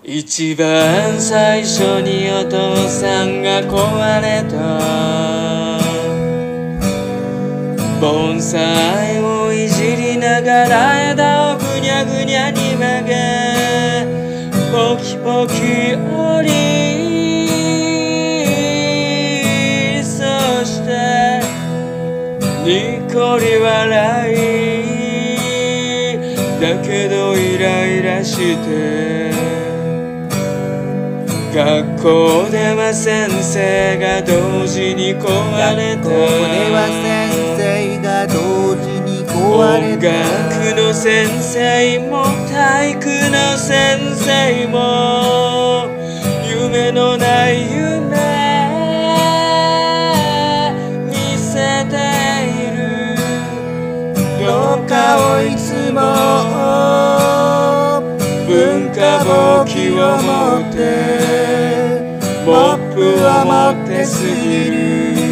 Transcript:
一番最初にお父さんが壊れた盆栽をいじりながら枝をぐにゃぐにゃに曲げポキポキ折りそしてにっこり笑いだけどイライラして学校では先生が同時に壊れた音楽の先生も体育の先生も夢のない夢見せている廊下をいつも文化簿記を持ってモップを持って過ぎる